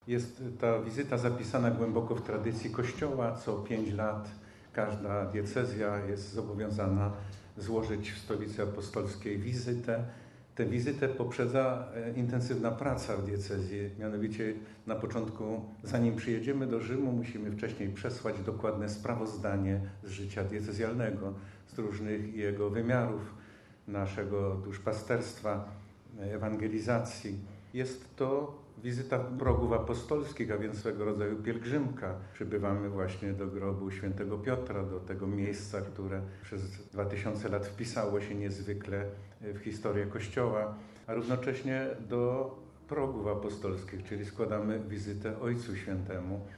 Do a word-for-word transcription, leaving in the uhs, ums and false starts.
Jest ta wizyta zapisana głęboko w tradycji Kościoła. Co pięć lat każda diecezja jest zobowiązana złożyć w Stolicy Apostolskiej wizytę. Tę wizytę poprzedza intensywna praca w diecezji. Mianowicie na początku, zanim przyjedziemy do Rzymu, musimy wcześniej przesłać dokładne sprawozdanie z życia diecezjalnego, z różnych jego wymiarów, naszego duszpasterstwa, ewangelizacji. Jest to wizyta progów apostolskich, a więc swego rodzaju pielgrzymka. Przybywamy właśnie do grobu świętego Piotra, do tego miejsca, które przez dwa tysiące lat wpisało się niezwykle w historię Kościoła, a równocześnie do progów apostolskich, czyli składamy wizytę Ojcu Świętemu.